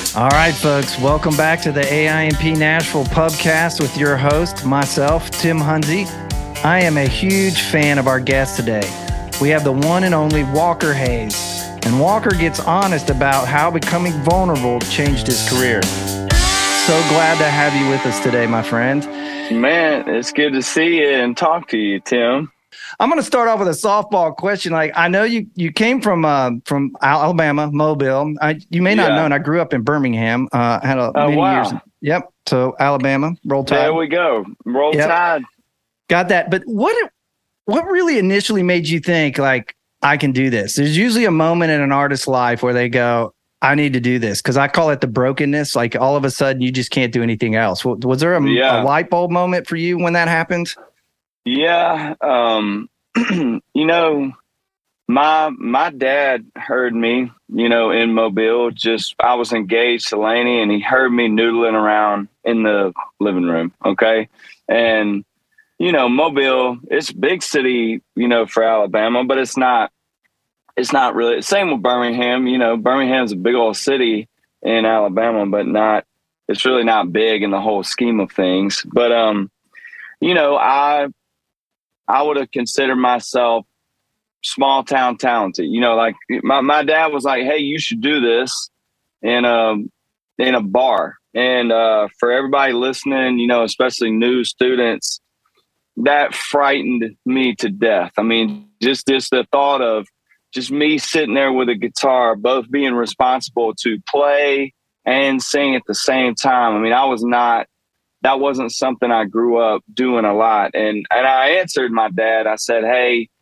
All right, folks, welcome back to the AIMP Nashville Pubcast with your host, myself, Tim Hunzy. I am a huge fan of our guest today. We have the one and only Walker Hayes, and Walker gets honest about how becoming vulnerable changed his career. So glad to have you with us today, my friend. Man, it's good to see you and talk to you, Tim. I'm going to start off with a softball question. Like, I know you came from Alabama, Mobile. You may not know, and I grew up in Birmingham. Had many years. Yep. So Alabama, Roll Tide. There we go. Roll Tide. Got that. But what really initially made you think, like, I can do this? There's usually a moment in an artist's life where they go, I need to do this, because I call it the brokenness. Like, all of a sudden, you just can't do anything else. Was there a light bulb moment for you when that happened? Yeah. My dad heard me, in Mobile. I was engaged to Laney, and he heard me noodling around in the living room. Okay. And, Mobile, it's a big city, for Alabama, but it's not really. Same with Birmingham. Birmingham's a big old city in Alabama, but it's really not big in the whole scheme of things. But, I would have considered myself small town talented. Like my dad was like, hey, you should do this in a bar. And for everybody listening, especially new students, that frightened me to death. I mean, just the thought of just me sitting there with a guitar, both being responsible to play and sing at the same time. I mean, that wasn't something I grew up doing a lot. And I answered my dad. I said, hey,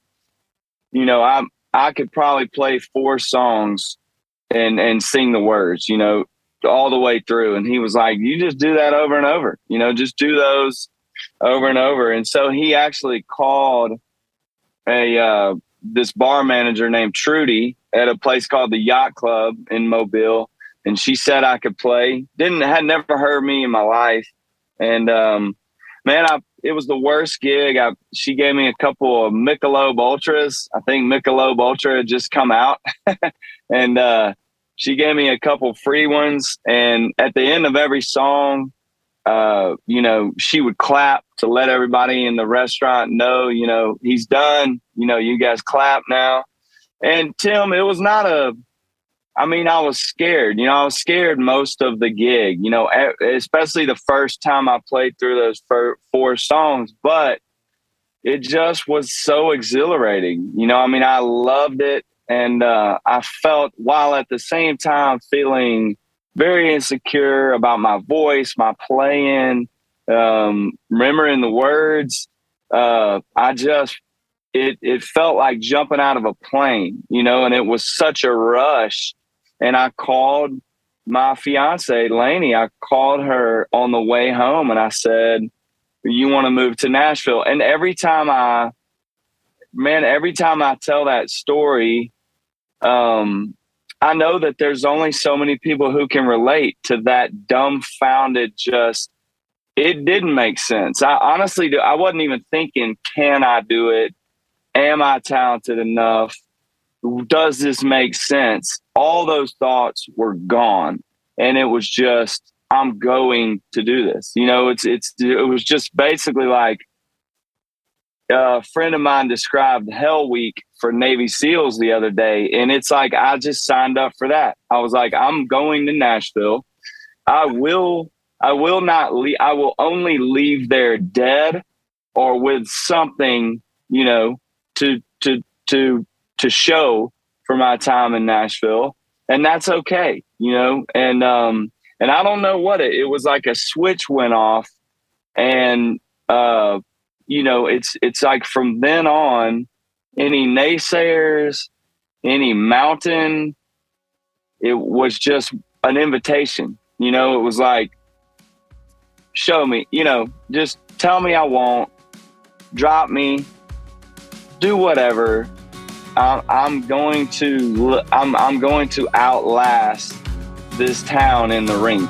I could probably play 4 songs and sing the words, all the way through. And he was like, you just do that over and over, just do those over and over. And so he actually called this bar manager named Trudy at a place called the Yacht Club in Mobile. And she said I could play. Had never heard me in my life. And, it was the worst gig. She gave me a couple of Michelob Ultras. I think Michelob Ultra had just come out. And she gave me a couple free ones. And at the end of every song, she would clap to let everybody in the restaurant know, he's done. You guys clap now. And Tim, it was not I was scared. I was scared most of the gig, especially the first time I played through those 4 songs. But it just was so exhilarating. I loved it. And I felt, while at the same time feeling very insecure about my voice, my playing, remembering the words, it felt like jumping out of a plane, and it was such a rush. And I called my fiance, Laney. I called her on the way home and I said, you want to move to Nashville? And every time I tell that story, I know that there's only so many people who can relate to that dumbfounded, it didn't make sense. I honestly I wasn't even thinking, can I do it? Am I talented enough? Does this make sense? All those thoughts were gone. And it was just, I'm going to do this. It was just basically like a friend of mine described Hell Week for Navy SEALs the other day. And it's like, I just signed up for that. I was like, I'm going to Nashville. I will not leave. I will only leave there dead or with something, to show for my time in Nashville. And that's okay, and I don't know what it was like a switch went off. And, it's like from then on, any naysayers, any mountain, it was just an invitation, it was like, show me, just tell me I won't, drop me, do whatever. I'm going to outlast this town in the ring.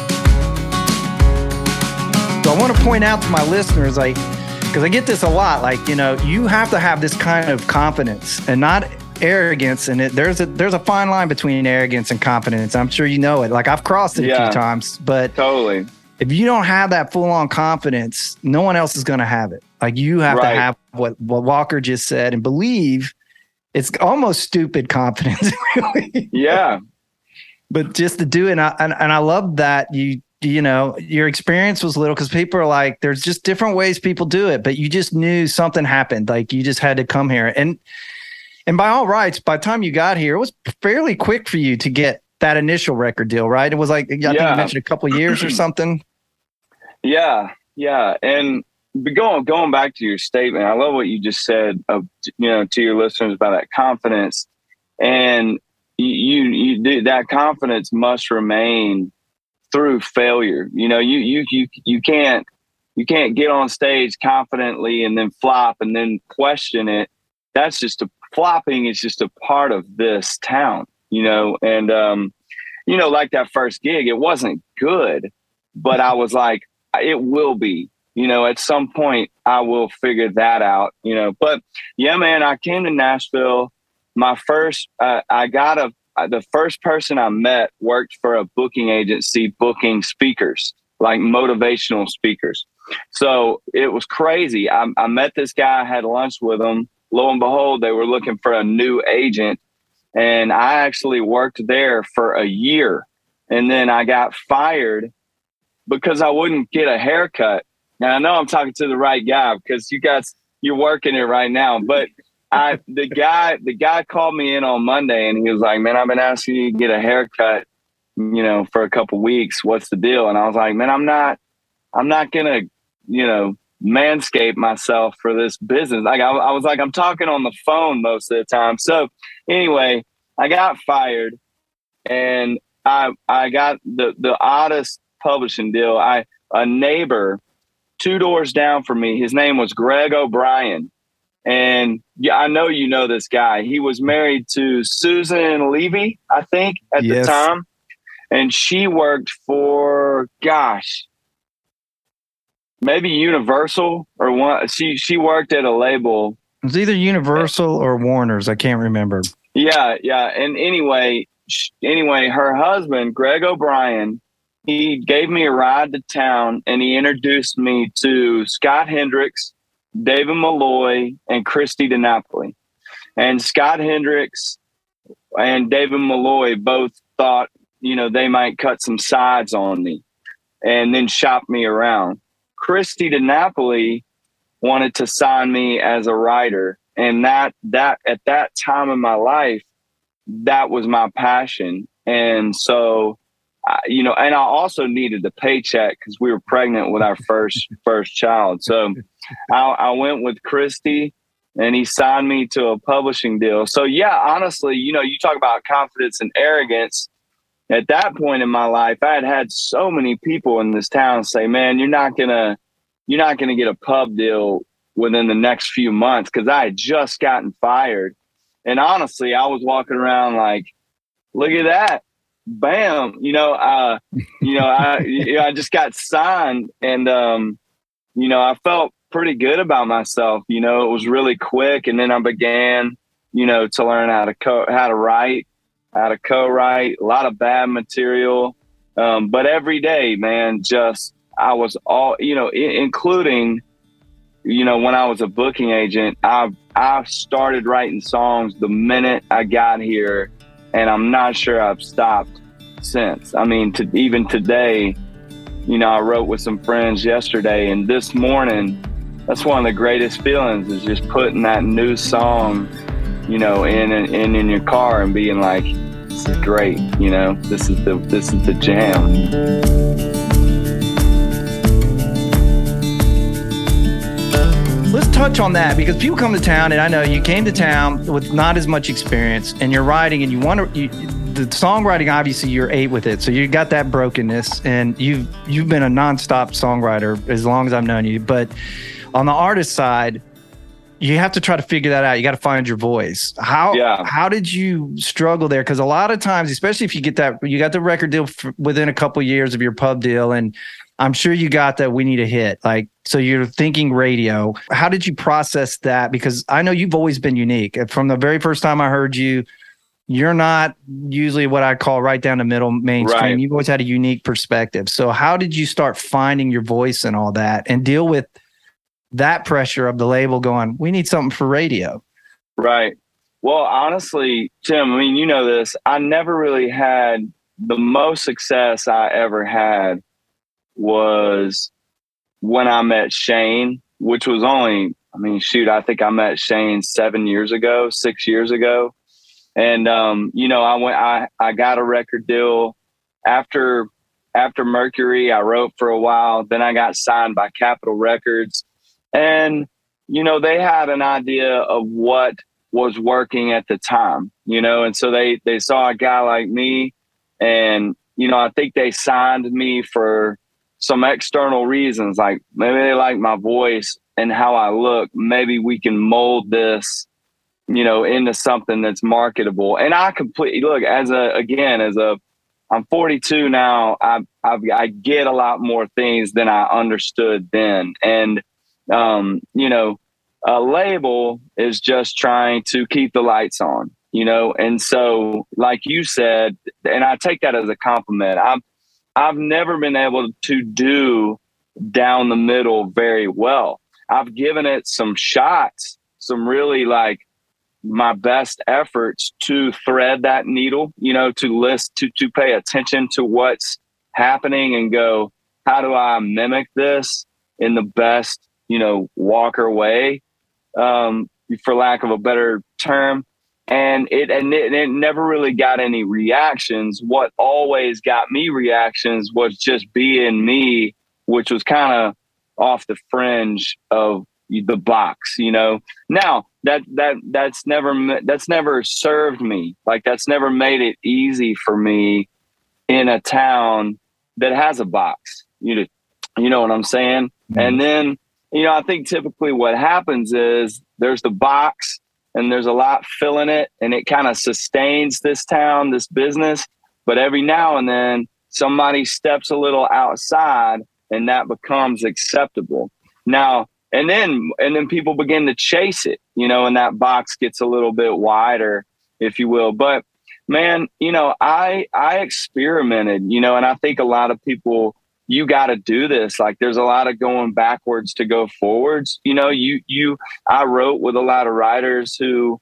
So I want to point out to my listeners, because I get this a lot, you have to have this kind of confidence, and not arrogance, and there's a fine line between arrogance and confidence. I'm sure you know it. Like I've crossed it a few times, but totally. If you don't have that full on confidence, no one else is going to have it. Like you have to have what Walker just said and believe. It's almost stupid confidence. Really. Yeah. But just to do it. And I love that you know, your experience was little because people are like, there's just different ways people do it, but you just knew something happened. Like you just had to come here. And by all rights, by the time you got here, it was fairly quick for you to get that initial record deal, right? It was like, I think you mentioned a couple of years or something. Yeah. Yeah. And going back to your statement, I love what you just said of, you know, to your listeners about that confidence. And you do, that confidence must remain through failure. You know, you can't get on stage confidently and then flop and then question it. That's just flopping is just a part of this town, you know? And, you know, like that first gig, it wasn't good, but I was like, it will be, you know, at some point I will figure that out, you know. But yeah, man, I came to Nashville. My first, the first person I met worked for a booking agency, booking speakers, like motivational speakers. So it was crazy. I met this guy, I had lunch with him. Lo and behold, they were looking for a new agent. And I actually worked there for a year. And then I got fired because I wouldn't get a haircut. Now I know I'm talking to the right guy because you're working it right now. But the guy called me in on Monday and he was like, man, I've been asking you to get a haircut, you know, for a couple weeks. What's the deal? And I was like, man, I'm not gonna, you know, manscape myself for this business. Like I was like, I'm talking on the phone most of the time. So anyway, I got fired and I got the oddest publishing deal. A neighbor 2 doors down from me, his name was Greg O'Brien. And yeah, I know you know this guy. He was married to Susan Levy, I think, at the time. And she worked for, maybe Universal or one. She worked at a label. It was either Universal or Warner's. I can't remember. Yeah. And anyway, her husband, Greg O'Brien, he gave me a ride to town and he introduced me to Scott Hendricks, David Malloy, and Christy DiNapoli. And Scott Hendricks and David Malloy both thought, you know, they might cut some sides on me and then shop me around. Christy DiNapoli wanted to sign me as a writer. And that at that time in my life, that was my passion. And so, you know, and I also needed a paycheck because we were pregnant with our first child. So I went with Christy and he signed me to a publishing deal. So yeah, honestly, you know, you talk about confidence and arrogance. At that point in my life, I had so many people in this town say, man, you're not gonna get a pub deal within the next few months, because I had just gotten fired. And honestly, I was walking around like, look at that. Bam. I just got signed and, you know, I felt pretty good about myself. You know, it was really quick. And then I began, you know, to learn how to write, how to co-write, a lot of bad material. But every day, man, I was all, you know, including, you know, when I was a booking agent, I started writing songs the minute I got here, and I'm not sure I've stopped since. I mean, even today, you know, I wrote with some friends yesterday, and this morning, that's one of the greatest feelings is just putting that new song, you know, in your car and being like, this is great, you know, this is the jam. Let's touch on that, because people come to town, and I know you came to town with not as much experience, and you're writing, and the songwriting, obviously you're 8 with it, so you got that brokenness, and you've been a nonstop songwriter as long as I've known you. But on the artist side, you have to try to figure that out. You got to find your voice. How did you struggle there? Because a lot of times, especially if you got the record deal within a couple of years of your pub deal, and I'm sure you got that we need a hit. Like, so you're thinking radio. How did you process that? Because I know you've always been unique. From the very first time I heard you, you're not usually what I call right down the middle mainstream. Right. You've always had a unique perspective. So how did you start finding your voice and all that and deal with that pressure of the label going, we need something for radio? Right. Well, honestly, Tim, I mean, you know this, I never really had the most success I ever had was when I met Shane, which was only, I mean, shoot, I think I met Shane 6 years ago. And, you know, I got a record deal after Mercury. I wrote for a while. Then I got signed by Capitol Records, and, you know, they had an idea of what was working at the time, you know, and so they saw a guy like me, and, you know, I think they signed me for some external reasons, like maybe they like my voice and how I look. Maybe we can mold this, you know, into something that's marketable. And I completely look I'm 42 now. I get a lot more things than I understood then. And, you know, a label is just trying to keep the lights on, you know? And so, like you said, and I take that as a compliment, I've never been able to do down the middle very well. I've given it some shots, some really like my best efforts to thread that needle, you know, to pay attention to what's happening and go, how do I mimic this in the best, you know, Walker way, for lack of a better term. And it never really got any reactions. What always got me reactions was just being me, which was kind of off the fringe of the box, you know. Now that's never served me. Like, that's never made it easy for me in a town that has a box. You know what I'm saying? Mm-hmm. And then, you know, I think typically what happens is there's the box, and there's a lot filling it, and it kind of sustains this town, this business. But every now and then somebody steps a little outside, and that becomes acceptable. Now, and then people begin to chase it, you know, and that box gets a little bit wider, if you will. But man, you know, I experimented, you know, and I think a lot of people, you got to do this. Like, there's a lot of going backwards to go forwards. You know, I wrote with a lot of writers who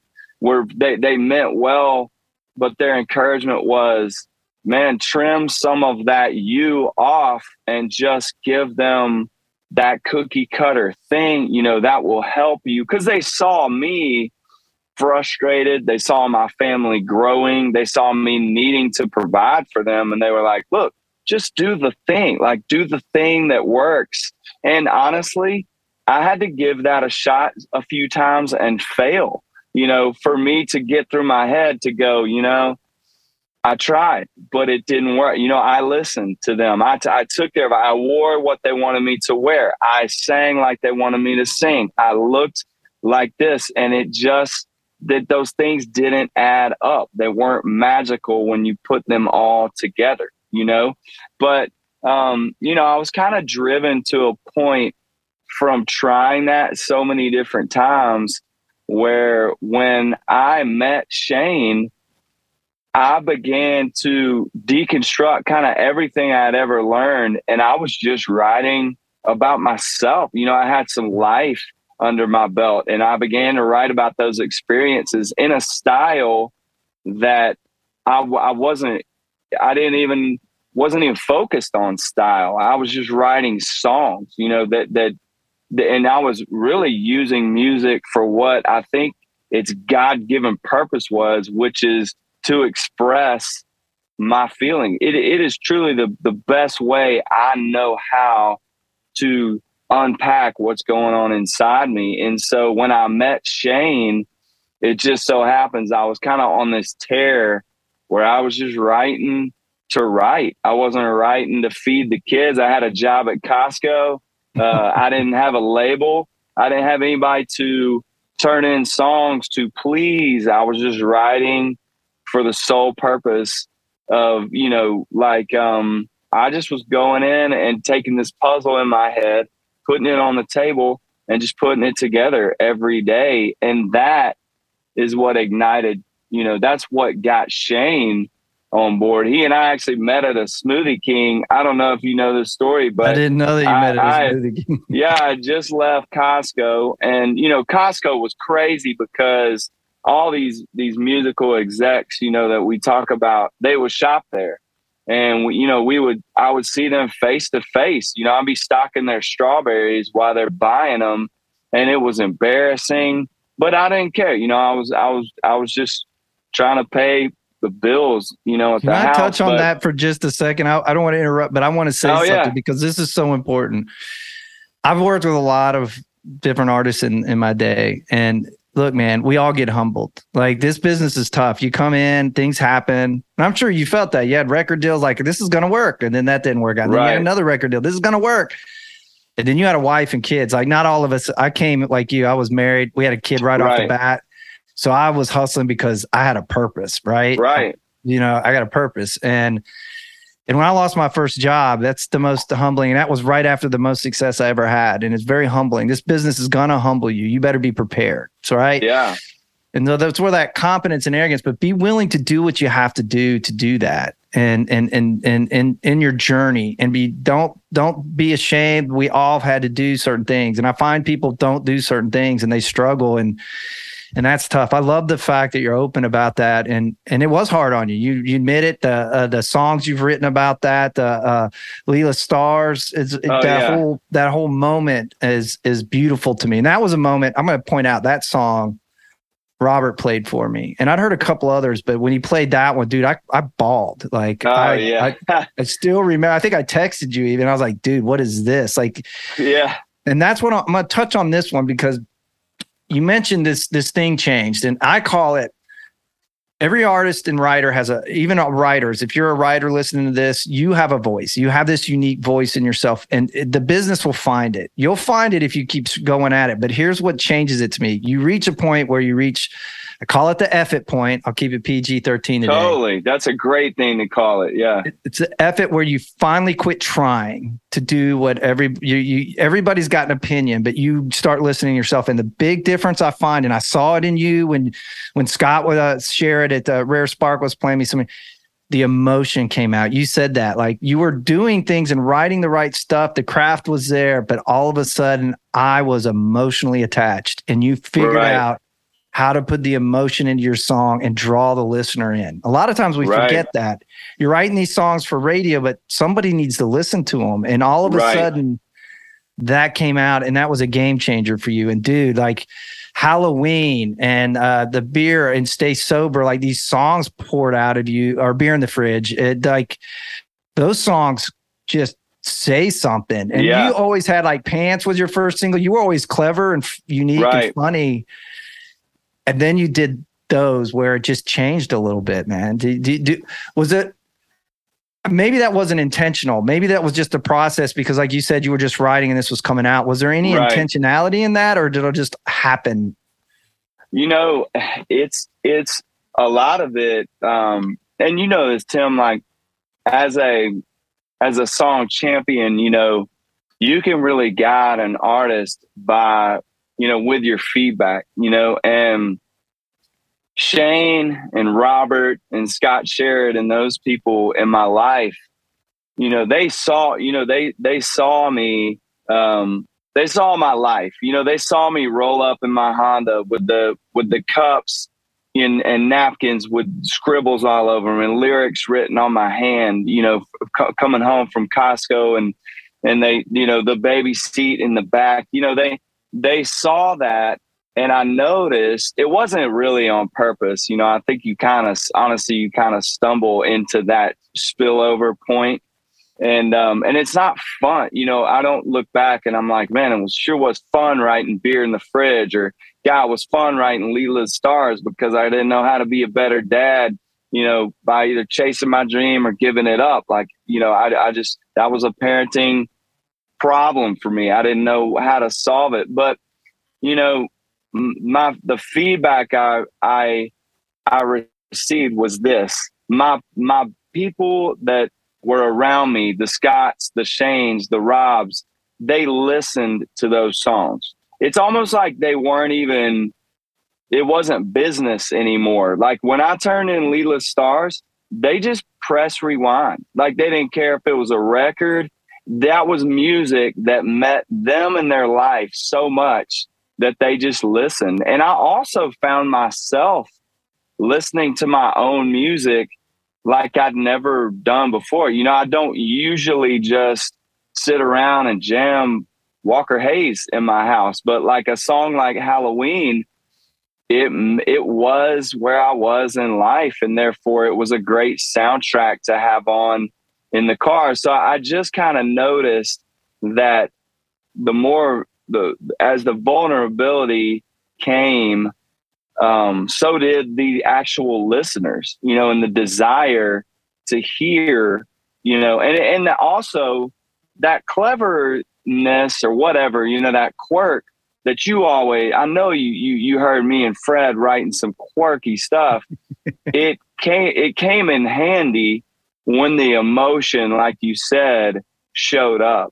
they meant well, but their encouragement was, man, trim some of that you off and just give them that cookie cutter thing, you know, that will help you. Cause they saw me frustrated. They saw my family growing. They saw me needing to provide for them. And they were like, look, just do the thing, like do the thing that works. And honestly, I had to give that a shot a few times and fail, you know, for me to get through my head to go, you know, I tried, but it didn't work. You know, I listened to them. I took care of it. I wore what they wanted me to wear. I sang like they wanted me to sing. I looked like this, and it just, that those things didn't add up. They weren't magical when you put them all together, you know? But, you know, I was kind of driven to a point from trying that so many different times where when I met Shane, I began to deconstruct kind of everything I had ever learned. And I was just writing about myself. You know, I had some life under my belt, and I began to write about those experiences in a style that wasn't even focused on style. I was just writing songs, you know, and I was really using music for what I think its God-given purpose was, which is to express my feeling. It is truly the best way I know how to unpack what's going on inside me. And so when I met Shane, it just so happens I was kind of on this tear where I was just writing to write. I wasn't writing to feed the kids. I had a job at Costco. I didn't have a label. I didn't have anybody to turn in songs to please. I was just writing for the sole purpose of, you know, like, I just was going in and taking this puzzle in my head, putting it on the table and just putting it together every day. And that is what ignited, that's what got Shane on board. He and I actually met at a Smoothie King. I don't know if you know this story, but I didn't know that you met at a Smoothie King. Yeah, I just left Costco, and Costco was crazy because all these musical execs, that we talk about, they would shop there. And I would see them face to face. I'd be stocking their strawberries while they're buying them, and it was embarrassing. But I didn't care. I was just trying to pay the bills. At Can the I house. touch on that for just a second? I don't want to interrupt, but I want to say something because this is so important. I've worked with a lot of different artists in my day, and look, man, we all get humbled. Like, this business is tough. You come in, things happen. And I'm sure you felt that. You had record deals like, this is going to work. And then that didn't work out. And then you had another record deal. This is going to work. And then you had a wife and kids. Like, not all of us, I came like you. I was married. We had a kid right off the bat. So I was hustling because I had a purpose, right? Right. I got a purpose. And when I lost my first job, that's the most humbling. And that was right after the most success I ever had. And it's very humbling. This business is going to humble you. You better be prepared. So, right. Yeah. And so that's where that confidence and arrogance, but be willing to do what you have to do that. And in your journey, and don't be ashamed. We all have had to do certain things. And I find people don't do certain things and they struggle, and that's tough. I love the fact that you're open about that. And it was hard on you. You admit it. The songs you've written about that, Leela Stars, that whole moment is beautiful to me. And that was a moment, I'm going to point out that song Robert played for me. And I'd heard a couple others, but when he played that one, dude, I bawled. Like, I still remember, I think I texted you even. I was like, dude, what is this? Like, yeah. And that's what I'm going to touch on this one, because you mentioned this thing changed, and I call it, every artist and writer has even writers. If you're a writer listening to this, you have a voice. You have this unique voice in yourself, and the business will find it. You'll find it if you keep going at it. But here's what changes it to me. You reach a point where I call it the F it point. I'll keep it PG-13 today. Totally. That's a great thing to call it. Yeah. It's the F it where you finally quit trying to do what everybody's got an opinion, but you start listening to yourself. And the big difference I find, and I saw it in you when Scott would share it at Rare Spark was playing me something, the emotion came out. You said that, like, you were doing things and writing the right stuff. The craft was there, but all of a sudden I was emotionally attached, and you figured out how to put the emotion into your song and draw the listener in. A lot of times we forget that. You're writing these songs for radio, but somebody needs to listen to them. And all of a sudden that came out, and that was a game changer for you. And dude, like Halloween and the beer and Stay Sober, like these songs poured out of you, or Beer in the Fridge. Like those songs just say something. And you always had, like, Pants was your first single. You were always clever and unique and funny. And then you did those where it just changed a little bit, man. Was it, maybe that wasn't intentional. Maybe that was just a process because, like you said, you were just writing and this was coming out. Was there any intentionality in that, or did it just happen? It's a lot of it. And this, Tim, like as a song champion, you can really guide an artist by, with your feedback, and Shane and Robert and Scott Sherrod and those people in my life, they saw, they saw me, they saw my life, they saw me roll up in my Honda with the cups and napkins with scribbles all over them and lyrics written on my hand, coming home from Costco and they, the baby seat in the back, they saw that, and I noticed it wasn't really on purpose. I think you kind of stumble into that spillover point, and it's not fun. I don't look back and I'm like, man, it sure was fun writing Beer in the Fridge, or it was fun writing Leela Stars, because I didn't know how to be a better dad, by either chasing my dream or giving it up. Like, I just, that was a parenting problem for me. I didn't know how to solve it, but the feedback I received was this: my people that were around me, the Scotts, the Shanes, the Robs, they listened to those songs. It's almost like they weren't even, it wasn't business anymore. Like when I turned in Leadless Stars, they just press rewind. Like they didn't care if it was a record. That was music that met them in their life so much that they just listened. And I also found myself listening to my own music like I'd never done before. You know, I don't usually just sit around and jam Walker Hayes in my house, but like a song like Halloween, it was where I was in life, and therefore it was a great soundtrack to have on in the car. So I just kind of noticed that as the vulnerability came, so did the actual listeners, you know, and the desire to hear, you know, and also that cleverness or whatever, you know, that quirk that you always, I know you heard me and Fred writing some quirky stuff. It came in handy when the emotion, like you said, showed up.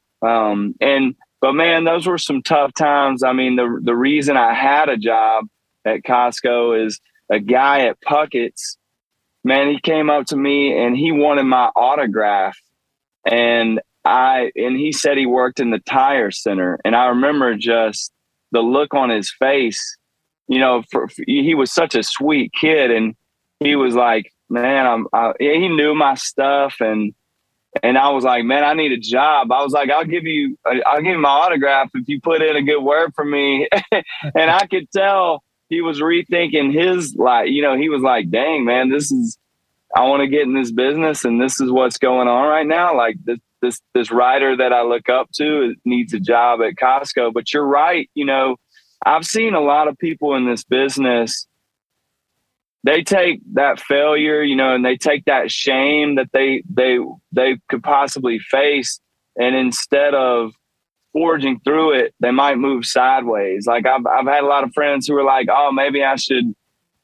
But man, those were some tough times. I mean, the reason I had a job at Costco is a guy at Puckett's, man, he came up to me and he wanted my autograph. And he said he worked in the tire center. And I remember just the look on his face, you know, he was such a sweet kid. And he was like, man, he knew my stuff. And I was like, man, I need a job. I was like, I'll give you my autograph if you put in a good word for me. And I could tell he was rethinking his life. You know, he was like, dang, man, I want to get in this business and this is what's going on right now. Like this writer that I look up to needs a job at Costco. But you're right. You know, I've seen a lot of people in this business, they take that failure, you know, and they take that shame that they could possibly face. And instead of forging through it, they might move sideways. Like I've had a lot of friends who are like, oh, maybe I shouldn't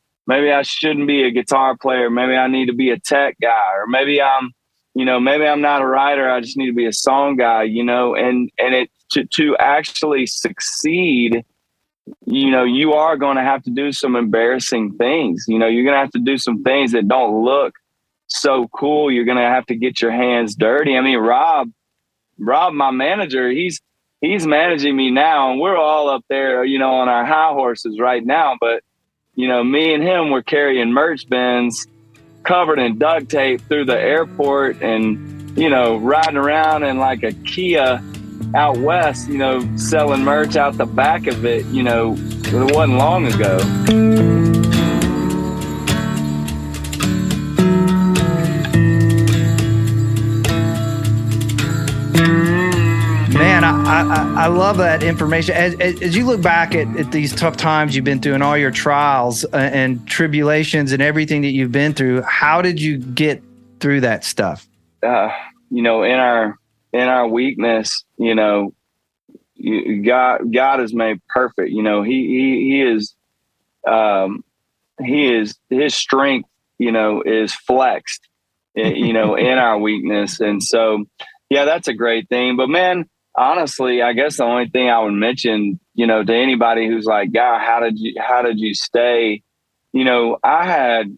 be a guitar player. Maybe I need to be a tech guy, or maybe I'm not a writer. I just need to be a song guy, you know, and to actually succeed, you know, you are going to have to do some embarrassing things. You know, you're going to have to do some things that don't look so cool. You're going to have to get your hands dirty. I mean, Rob, my manager, he's managing me now, and we're all up there, you know, on our high horses right now. But, you know, me and him were carrying merch bins covered in duct tape through the airport and, you know, riding around in like a Kia out west, you know, selling merch out the back of it. You know, it wasn't long ago. Man, I love that information. As you look back at these tough times you've been through and all your trials and tribulations and everything that you've been through, how did you get through that stuff? You know, in our weakness, you know, God is made perfect. You know, he is his strength, you know, is flexed, you know, in our weakness. And so, yeah, that's a great thing. But man, honestly, I guess the only thing I would mention, you know, to anybody who's like, God, how did you stay? You know, I had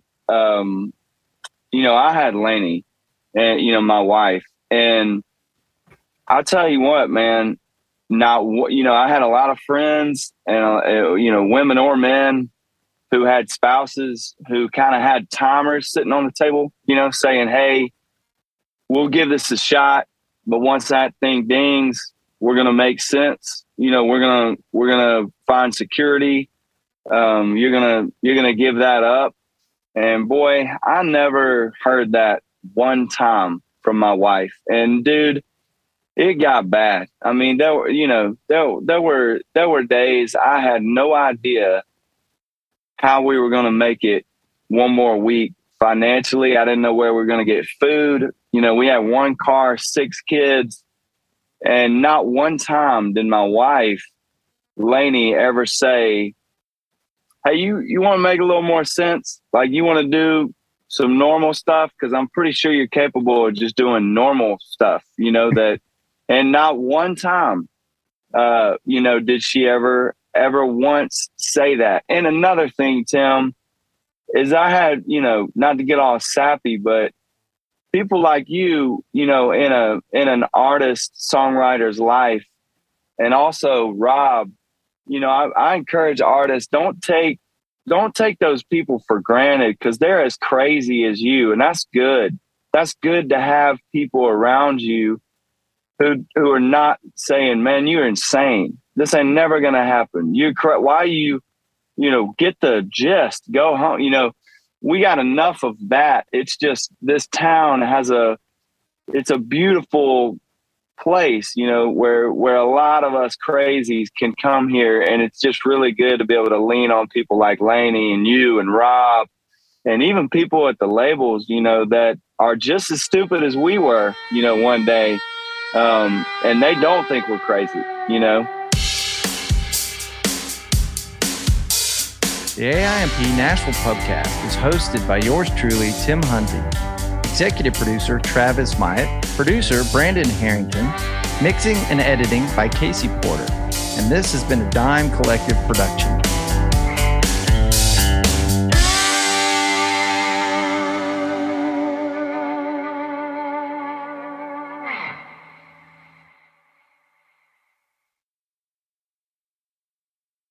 Lainey, and, you know, my wife, and I'll tell you what, man, I had a lot of friends and, you know, women or men who had spouses who kind of had timers sitting on the table, you know, saying, hey, we'll give this a shot. But once that thing dings, we're going to make sense. You know, we're going to find security. You're going to give that up. And boy, I never heard that one time from my wife. And dude, it got bad. I mean, there were days I had no idea how we were going to make it one more week financially. I didn't know where we were going to get food. You know, we had one car, 6 kids, and not one time did my wife, Lainey, ever say, hey, you want to make a little more sense? Like, you want to do normal stuff, because I'm pretty sure you're capable of just doing normal stuff, that, and not one time, did she ever once say that. And another thing, Tim, is I had, not to get all sappy, but people like you, in an artist songwriter's life, and also Rob, I encourage artists, don't take those people for granted, because they're as crazy as you. And that's good. That's good to have people around you who are not saying, man, you're insane. This ain't never going to happen. You're correct. Why you get the gist, go home. We got enough of that. It's just, this town it's a beautiful place, where a lot of us crazies can come here, and it's just really good to be able to lean on people like Laney and you and Rob, and even people at the labels, that are just as stupid as we were, one day, and they don't think we're crazy. The AIMP Nashville Pubcast is hosted by yours truly, Tim Hunzy. Executive producer, Travis Myatt. Producer, Brandon Harrington. Mixing and editing by Casey Porter. And this has been a Dime Collective production.